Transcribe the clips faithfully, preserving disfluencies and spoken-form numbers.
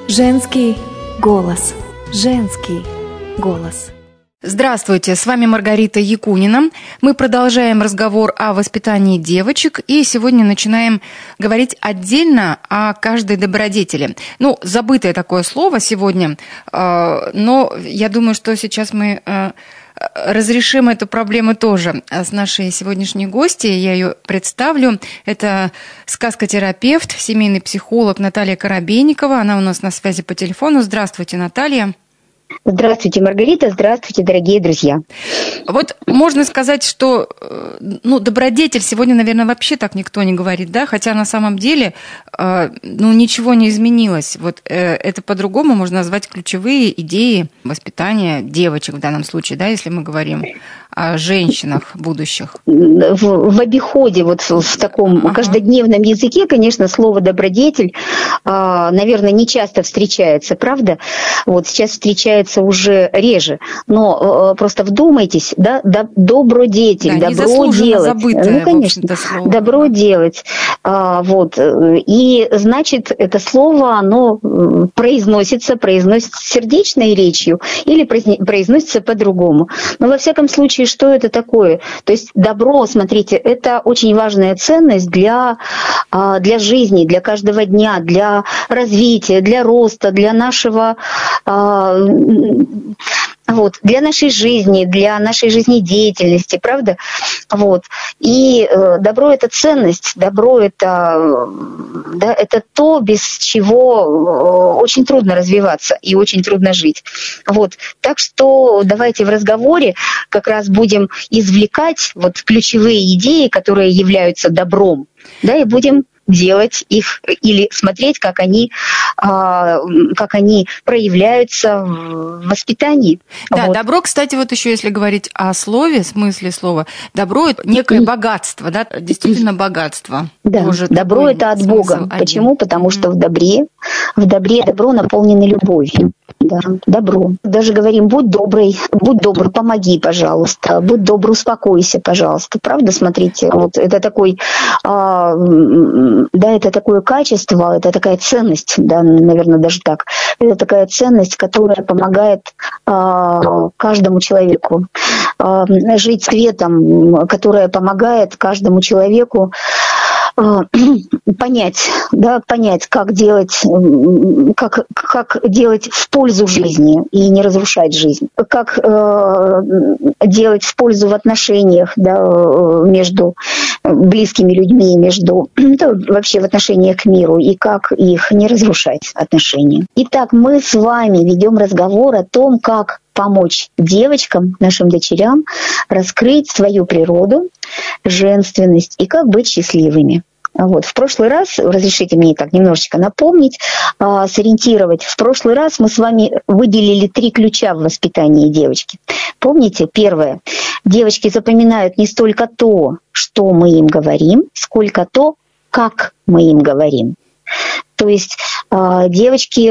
Женский голос. Женский голос. Здравствуйте, с вами Маргарита Якунина. Мы продолжаем разговор о воспитании девочек и сегодня начинаем говорить отдельно о каждой добродетели. Ну, забытое такое слово сегодня, но я думаю, что сейчас мы разрешим эту проблему тоже с нашей сегодняшней гостьей. Я ее представлю. Это сказкотерапевт, семейный психолог Наталья Коробейникова. Она у нас на связи по телефону. Здравствуйте, Наталья. Здравствуйте, Маргарита. Здравствуйте, дорогие друзья. Вот можно сказать, что ну, добродетель сегодня, наверное, вообще так никто не говорит, да? Хотя на самом деле ну, ничего не изменилось. Вот это по-другому можно назвать ключевые идеи воспитания девочек в данном случае, да, если мы говорим о женщинах будущих. В, в обиходе, вот в, в таком ага. каждодневном языке, конечно, слово «добродетель», наверное, не часто встречается, правда? Вот сейчас встречается уже реже, но просто вдумайтесь, да, добродетель, да, добро делать. Забытое, ну, конечно, слово. Добро да. делать. А, вот. И, значит, это слово, оно произносится, произносится сердечной речью или произносится по-другому. Но, во всяком случае, что это такое? То есть добро, смотрите, это очень важная ценность для, для жизни, для каждого дня, для развития, для роста, для нашего... Вот, для нашей жизни, для нашей жизнедеятельности, правда? Вот. И э, добро — это ценность, добро — это, да, это то, без чего э, очень трудно развиваться и очень трудно жить. Вот. Так что давайте в разговоре как раз будем извлекать вот ключевые идеи, которые являются добром, да, и будем делать их или смотреть, как они, как они проявляются в воспитании. Да, вот. Добро, кстати, вот еще если говорить о слове, смысле слова, добро — это некое богатство, да, действительно богатство. Да, Тоже добро — это от Бога. Один. Почему? Потому что в добре, в добре добро наполнено любовью. Да, добро. Даже говорим: будь добрый, будь добр, помоги, пожалуйста, будь добр, успокойся, пожалуйста. Правда, смотрите, вот это такой, а, да, это такое качество, это такая ценность, да, наверное, даже так. Это такая ценность, которая помогает а, каждому человеку а, жить светом, которая помогает каждому человеку понять, да, понять, как делать, как, как делать в пользу жизни и не разрушать жизнь, как э, делать в пользу в отношениях, да, между близкими людьми, между, да, вообще в отношениях к миру, и как их не разрушать, отношения. Итак, мы с вами ведем разговор о том, как помочь девочкам, нашим дочерям, раскрыть свою природу, женственность и как быть счастливыми. Вот. В прошлый раз, разрешите мне так немножечко напомнить, а, сориентировать, в прошлый раз мы с вами выделили три ключа в воспитании девочки. Помните, первое, девочки запоминают не столько то, что мы им говорим, сколько то, как мы им говорим. То есть а, девочки...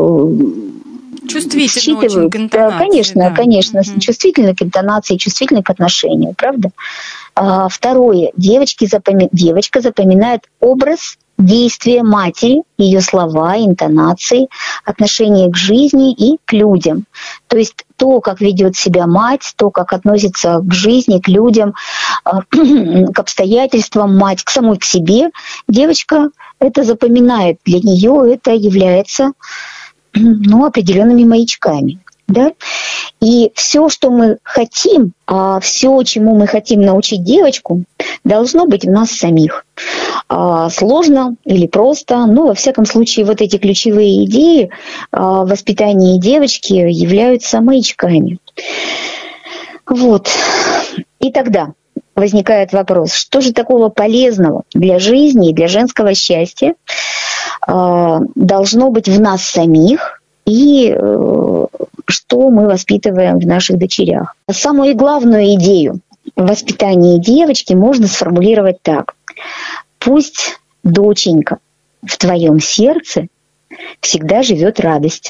Чувствительны очень к интонации. Да, конечно, да. конечно, угу. чувствительны к интонации, чувствительны к отношению, правда? А, второе, девочки запоми... девочка запоминает образ действия матери, ее слова, интонации, отношение к жизни и к людям. То есть то, как ведет себя мать, то, как относится к жизни, к людям, к обстоятельствам мать, к самой к себе, девочка это запоминает. Для нее это является ну, определенными маячками. Да? И все, что мы хотим, а все, чему мы хотим научить девочку, должно быть в нас самих. А сложно или просто, но во всяком случае вот эти ключевые идеи а, в воспитании девочки являются маячками. Вот. И тогда возникает вопрос, что же такого полезного для жизни и для женского счастья а, должно быть в нас самих, и э, что мы воспитываем в наших дочерях. Самую главную идею в воспитании девочки можно сформулировать так. Пусть, доченька, в твоем сердце всегда живет радость.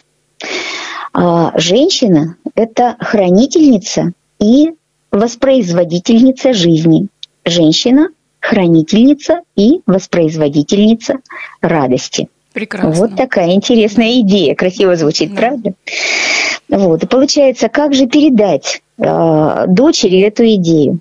А женщина – это хранительница и воспроизводительница жизни. Женщина – хранительница и воспроизводительница радости. Прекрасно. Вот такая интересная идея, красиво звучит, да. Правда? Вот. И получается, как же передать э, дочери эту идею?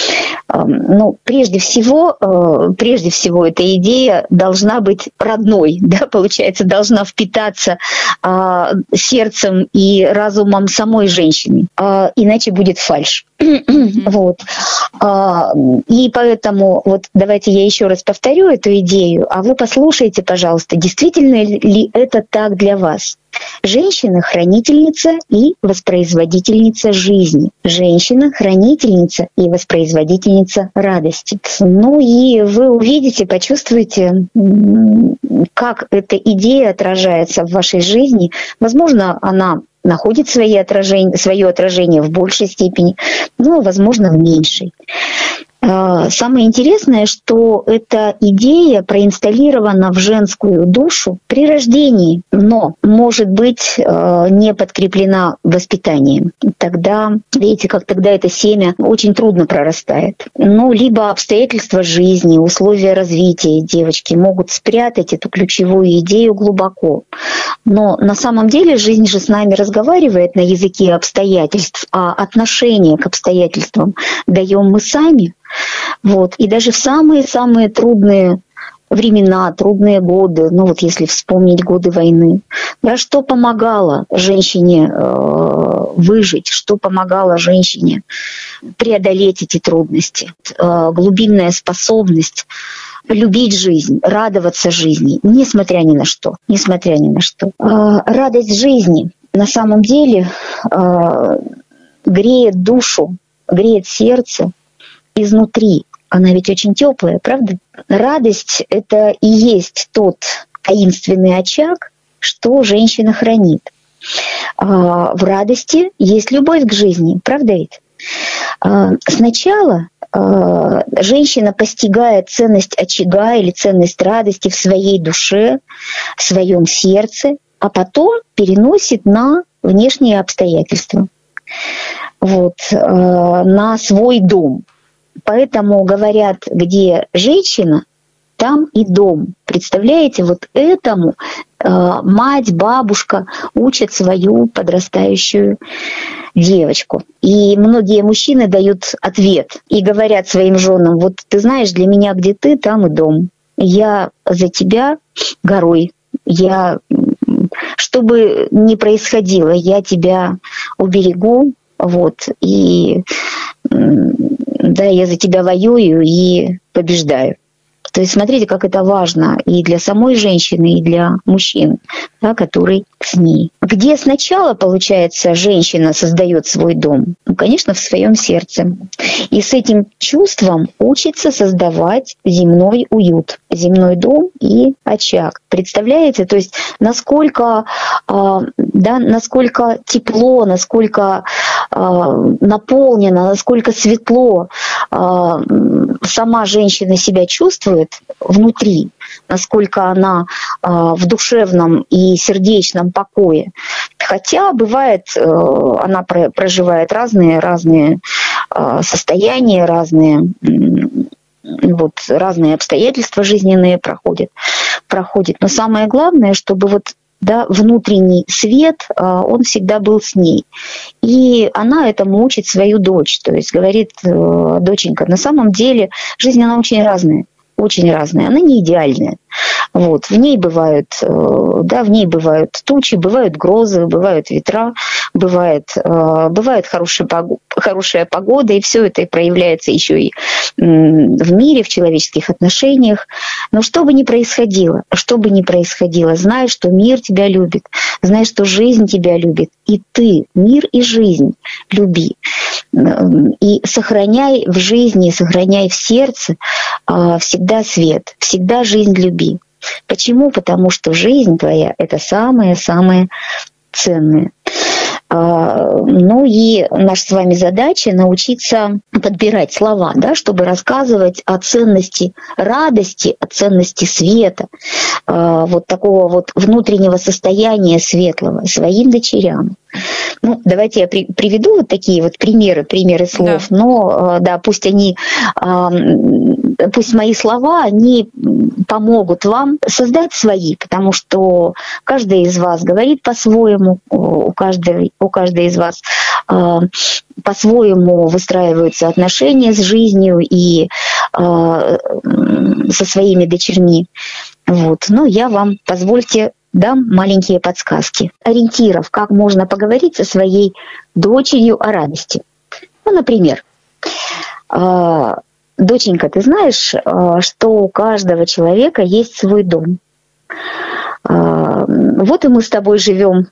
Ну, прежде всего, прежде всего, эта идея должна быть родной, да, получается, должна впитаться а, сердцем и разумом самой женщины, а, иначе будет фальшь. Mm-hmm. Вот. А, и поэтому, вот давайте я еще раз повторю эту идею, а вы послушайте, пожалуйста, действительно ли это так для вас? Женщина – хранительница и воспроизводительница жизни. Женщина – хранительница и воспроизводительница радости. Ну и вы увидите, почувствуете, как эта идея отражается в вашей жизни. Возможно, она находит свои отражения, свое отражение в большей степени, но, возможно, в меньшей. Самое интересное, что эта идея проинсталлирована в женскую душу при рождении, но может быть не подкреплена воспитанием. Тогда, видите, как тогда это семя очень трудно прорастает. Ну, либо обстоятельства жизни, условия развития девочки могут спрятать эту ключевую идею глубоко. Но на самом деле жизнь же с нами разговаривает на языке обстоятельств, а отношение к обстоятельствам даем мы сами. Вот. И даже в самые-самые трудные времена, трудные годы, ну вот если вспомнить годы войны, да, что помогало женщине э, выжить, что помогало женщине преодолеть эти трудности, э, глубинная способность любить жизнь, радоваться жизни, несмотря ни на что, несмотря ни на что. Э, радость жизни на самом деле э, греет душу, греет сердце изнутри. Она ведь очень теплая, правда? Радость — это и есть тот таинственный очаг, что женщина хранит. А в радости есть любовь к жизни, правда ведь? А сначала а, женщина постигает ценность очага или ценность радости в своей душе, в своем сердце, а потом переносит на внешние обстоятельства, вот, а, на свой дом. Поэтому говорят, где женщина, там и дом. Представляете, вот этому э, мать, бабушка учат свою подрастающую девочку. И многие мужчины дают ответ и говорят своим женам: вот ты знаешь, для меня где ты, там и дом. Я за тебя горой. Я, что бы ни происходило, я тебя уберегу. Вот, и да, я за тебя воюю и побеждаю. То есть смотрите, как это важно и для самой женщины, и для мужчин, да, который с ней. Где сначала, получается, женщина создает свой дом? Ну, конечно, в своем сердце. И с этим чувством учится создавать земной уют, земной дом и очаг. Представляете? То есть насколько, да, насколько тепло, насколько наполнено, насколько светло сама женщина себя чувствует внутри, насколько она в душевном и сердечном покое. Хотя бывает, она проживает разные, разные состояния, разные, вот, разные обстоятельства жизненные проходят, проходят. Но самое главное, чтобы вот, да, внутренний свет, он всегда был с ней. И она этому учит свою дочь. То есть говорит: доченька, на самом деле жизнь, она очень разная. Очень разная, она не идеальная. Вот. В ней бывают, да, в ней бывают тучи, бывают грозы, бывают ветра, бывает, бывает хорошая погода, хорошая погода, и все это проявляется еще и в мире, в человеческих отношениях. Но что бы ни происходило, что бы ни происходило, знай, что мир тебя любит, знай, что жизнь тебя любит, и ты мир и жизнь люби. И сохраняй в жизни, сохраняй в сердце всегда свет, всегда жизнь люби. Почему? Потому что жизнь твоя — это самое-самое ценное. Ну и наша с вами задача — научиться подбирать слова, да, чтобы рассказывать о ценности радости, о ценности света, вот такого вот внутреннего состояния светлого своим дочерям. Ну, давайте я при, приведу вот такие вот примеры, примеры слов, да. но, да, пусть они, пусть мои слова, они помогут вам создать свои, потому что каждый из вас говорит по-своему, у каждой, у каждой из вас по-своему выстраиваются отношения с жизнью и со своими дочерьми. Вот. Но я вам, позвольте, дам маленькие подсказки, ориентиров, как можно поговорить со своей дочерью о радости. Ну, например, доченька, ты знаешь, что у каждого человека есть свой дом. Вот и мы с тобой живем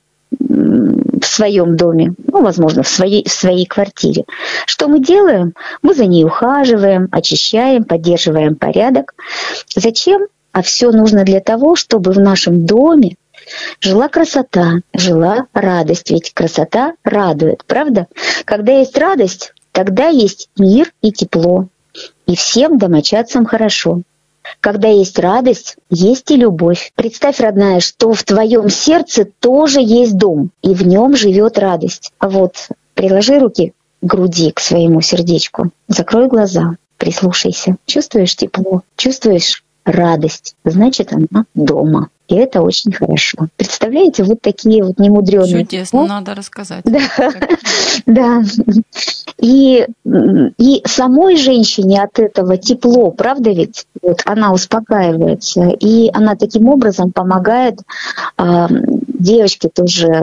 в своем доме, ну, возможно, в своей, в своей квартире. Что мы делаем? Мы за ней ухаживаем, очищаем, поддерживаем порядок. Зачем? А все нужно для того, чтобы в нашем доме жила красота, жила радость. Ведь красота радует, правда? Когда есть радость, тогда есть мир и тепло. И всем домочадцам хорошо. Когда есть радость, есть и любовь. Представь, родная, что в твоем сердце тоже есть дом, и в нем живет радость. А вот приложи руки к груди, к своему сердечку. Закрой глаза, прислушайся. Чувствуешь тепло, чувствуешь радость, значит, она дома. И это очень хорошо. Представляете, вот такие вот немудрёные. Чудесно, вот. Надо рассказать. Да, да. И, и самой женщине от этого тепло, правда ведь? Вот она успокаивается, и она таким образом помогает э, девочке тоже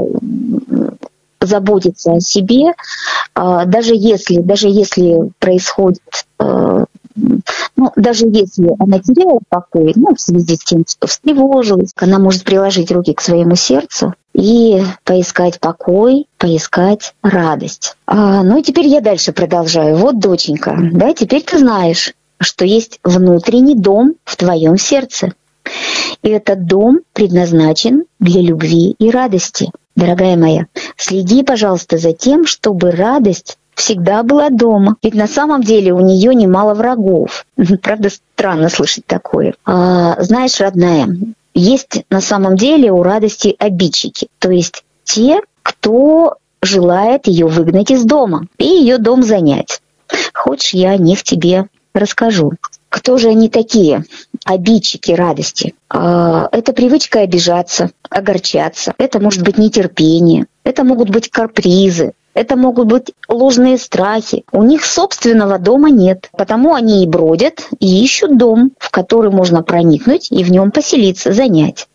заботиться о себе, э, даже если, даже если происходит э, ну, даже если она теряет покой, ну, в связи с тем, что встревожилась, она может приложить руки к своему сердцу и поискать покой, поискать радость. А, ну и теперь я дальше продолжаю. Вот, доченька, да, теперь ты знаешь, что есть внутренний дом в твоем сердце. И этот дом предназначен для любви и радости. Дорогая моя, следи, пожалуйста, за тем, чтобы радость всегда была дома. Ведь на самом деле у нее немало врагов. Правда, странно слышать такое. А, знаешь, родная, есть на самом деле у радости обидчики. То есть те, кто желает ее выгнать из дома и ее дом занять. Хочешь, я о них тебе расскажу. Кто же они такие, обидчики радости? А, это привычка обижаться, огорчаться. Это может быть нетерпение. Это могут быть капризы. Это могут быть ложные страхи. У них собственного дома нет. Потому они и бродят, и ищут дом, в который можно проникнуть и в нем поселиться, занять.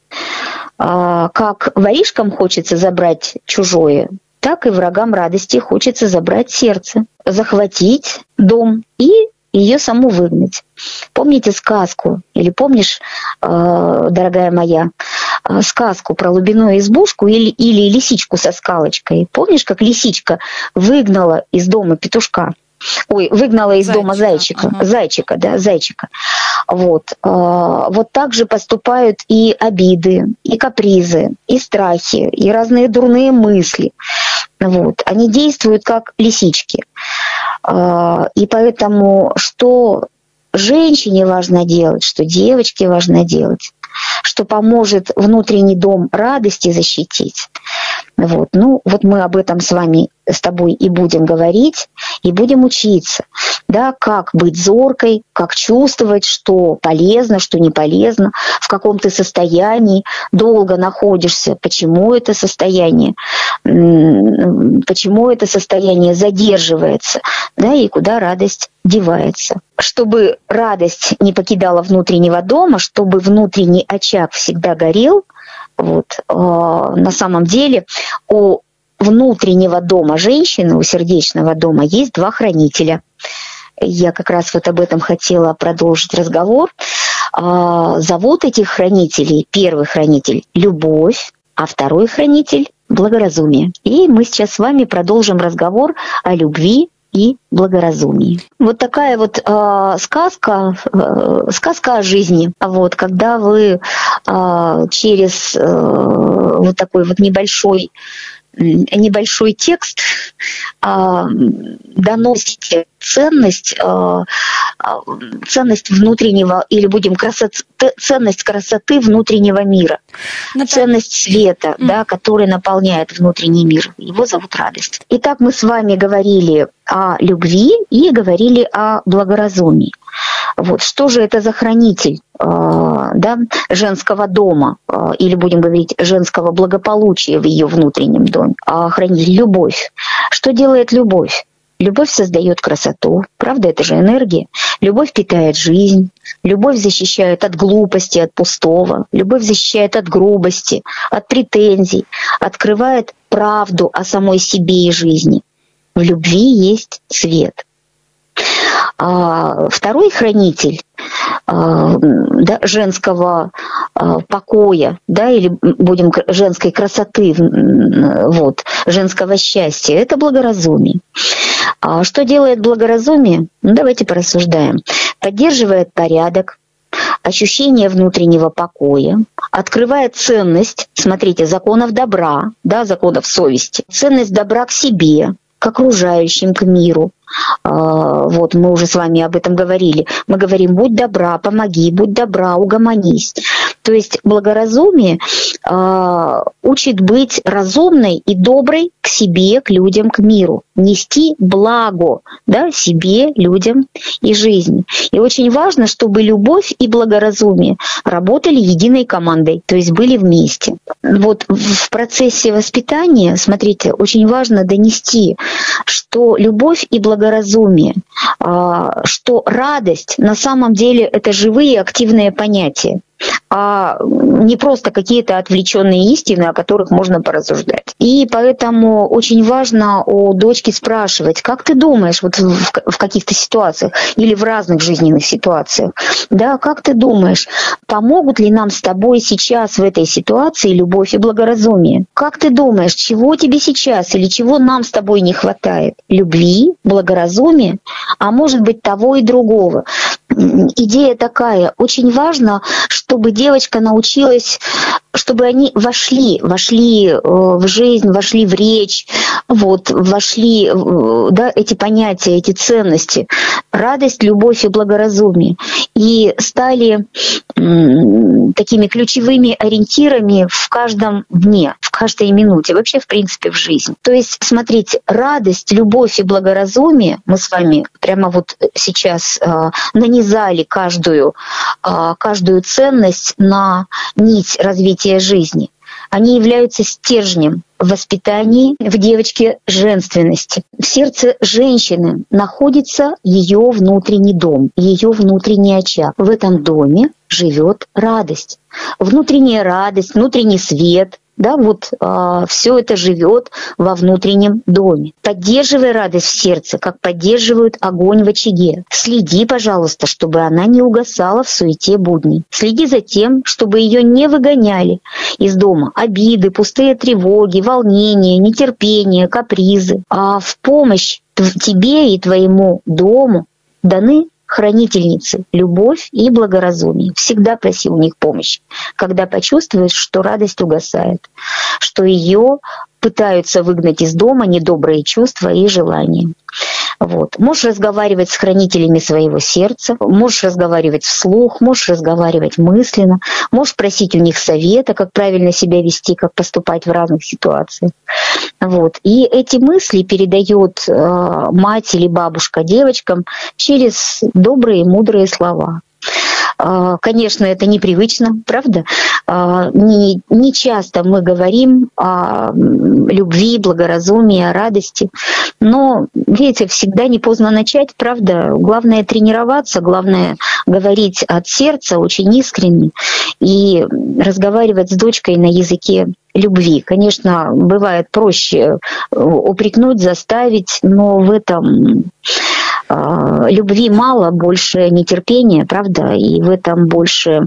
А, как воришкам хочется забрать чужое, так и врагам радости хочется забрать сердце, захватить дом и ее саму выгнать. Помните сказку? Или помнишь, э, дорогая моя, э, сказку про лубиную избушку или, или лисичку со скалочкой? Помнишь, как лисичка выгнала из дома петушка? Ой, выгнала из зайчика. дома зайчика. Ага. Зайчика, да, зайчика. Вот. Э, вот так же поступают и обиды, и капризы, и страхи, и разные дурные мысли. Вот. Они действуют как лисички. И поэтому что женщине важно делать, что девочке важно делать, что поможет внутренний дом радости защитить. Вот. Ну, вот мы об этом с вами, с тобой и будем говорить, и будем учиться, да, как быть зоркой, как чувствовать, что полезно, что не полезно, в каком ты состоянии долго находишься, почему это состояние, почему это состояние задерживается, да, и куда радость девается. Чтобы радость не покидала внутреннего дома, чтобы внутренний очаг всегда горел, вот, э, на самом деле у внутреннего дома женщины, у сердечного дома есть два хранителя. Я как раз вот об этом хотела продолжить разговор. Э, зовут этих хранителей, первый хранитель — любовь, а второй хранитель — благоразумие. И мы сейчас с вами продолжим разговор о любви и благоразумии. Вот такая вот э, сказка, э, сказка о жизни. Вот, когда вы э, через э, вот такой вот небольшой небольшой текст, доносите ценность, ценность внутреннего, или будем красот, ценность красоты внутреннего мира, ну, ценность света, mm. да, который наполняет внутренний мир. Его зовут радость. Итак, мы с вами говорили о любви и говорили о благоразумии. Вот что же это за хранитель, э, да, женского дома, э, или будем говорить женского благополучия в ее внутреннем доме? А хранитель — любовь. Что делает любовь? Любовь создает красоту, правда, это же энергия. Любовь питает жизнь, любовь защищает от глупости, от пустого, любовь защищает от грубости, от претензий, открывает правду о самой себе и жизни. В любви есть свет. А второй хранитель а, да, женского а, покоя, да, или будем женской красоты, вот, женского счастья, это благоразумие. А что делает благоразумие? Ну, давайте порассуждаем. Поддерживает порядок, ощущение внутреннего покоя, открывает ценность, смотрите, законов добра, да, законов совести, ценность добра к себе, к окружающим, к миру. Вот, мы уже с вами об этом говорили. Мы говорим: будь добра, помоги, будь добра, угомонись. То есть благоразумие э, учит быть разумной и доброй к себе, к людям, к миру. Нести благо, да, себе, людям и жизни. И очень важно, чтобы любовь и благоразумие работали единой командой, то есть были вместе. Вот в процессе воспитания, смотрите, очень важно донести, что любовь и благоразумие благоразумие, что радость на самом деле это живые активные понятия, а не просто какие-то отвлеченные истины, о которых можно порассуждать. И поэтому очень важно у дочки спрашивать: как ты думаешь, вот в, в каких-то ситуациях или в разных жизненных ситуациях, да, как ты думаешь, помогут ли нам с тобой сейчас в этой ситуации любовь и благоразумие? Как ты думаешь, чего тебе сейчас или чего нам с тобой не хватает? Любви, благоразумия, а может быть того и другого. Идея такая: очень важно, чтобы девочка научилась, чтобы они вошли, вошли в жизнь, вошли в речь, вот, вошли, да, эти понятия, эти ценности, радость, любовь и благоразумие, и стали м, такими ключевыми ориентирами в каждом дне, в каждой минуте, вообще, в принципе, в жизни. То есть, смотрите, радость, любовь и благоразумие, мы с вами прямо вот сейчас э, нанизали каждую, э, каждую ценность на нить развития жизни. Они являются стержнем в воспитании в девочке женственности. В сердце женщины находится ее внутренний дом, ее внутренний очаг. В этом доме живет радость. Внутренняя радость, внутренний свет. Да, вот а, все это живет во внутреннем доме. Поддерживай радость в сердце, как поддерживают огонь в очаге. Следи, пожалуйста, чтобы она не угасала в суете будней. Следи за тем, чтобы ее не выгоняли из дома обиды, пустые тревоги, волнения, нетерпение, капризы. А в помощь тебе и твоему дому даны хранительницы, любовь и благоразумие. Всегда проси у них помощи, когда почувствуешь, что радость угасает, что ее пытаются выгнать из дома недобрые чувства и желания. Вот. Можешь разговаривать с хранителями своего сердца, можешь разговаривать вслух, можешь разговаривать мысленно, можешь просить у них совета, как правильно себя вести, как поступать в разных ситуациях. Вот. И эти мысли передает э, мать или бабушка девочкам через добрые, мудрые слова. Конечно, это непривычно, правда? Не, не часто мы говорим о любви, благоразумии, о радости. Но, видите, всегда не поздно начать, правда? Главное тренироваться, главное говорить от сердца очень искренне и разговаривать с дочкой на языке любви. Конечно, бывает проще упрекнуть, заставить, но в этом любви мало, больше нетерпения, правда, и в этом больше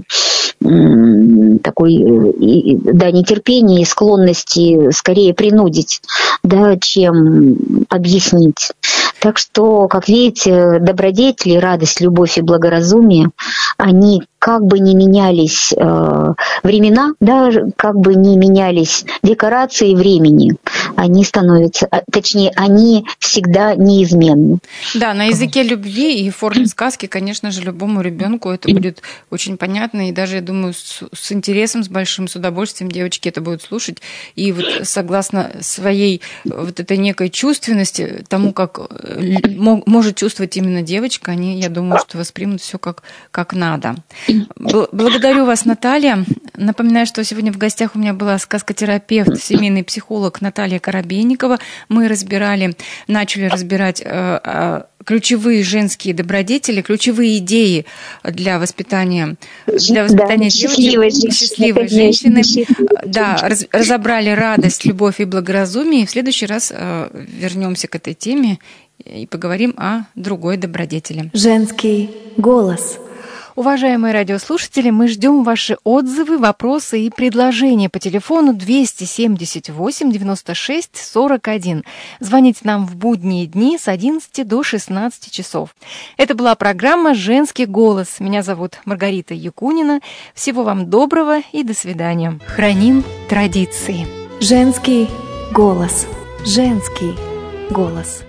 такой, да, нетерпения и склонности скорее принудить, да, чем объяснить. Так что, как видите, добродетели, радость, любовь и благоразумие, они как бы не менялись э, времена, да, как бы не менялись декорации времени, они становятся, точнее, они всегда неизменны. Да, на языке любви и в форме сказки, конечно же, любому ребенку это будет очень понятно, и даже, я думаю, с, с интересом, с большим, с удовольствием девочки это будут слушать, и вот согласно своей вот этой некой чувственности, тому, как может чувствовать именно девочка, они, я думаю, что воспримут все как, как надо. Благодарю вас, Наталья. Напоминаю, что сегодня в гостях у меня была сказкотерапевт, семейный психолог Наталья Коробейникова. Мы разбирали, начали разбирать э, э, ключевые женские добродетели, ключевые идеи для воспитания, для воспитания да, девочек, счастливой женщины. счастливой женщины. Да, раз, разобрали радость, любовь и благоразумие. И в следующий раз э, вернемся к этой теме и поговорим о другой добродетели. Женский голос. Уважаемые радиослушатели, мы ждем ваши отзывы, вопросы и предложения по телефону двести семьдесят восемь девяносто шесть сорок один. Звоните нам в будние дни с одиннадцати до шестнадцати часов. Это была программа «Женский голос». Меня зовут Маргарита Якунина. Всего вам доброго и до свидания. Храним традиции. Женский голос. Женский голос.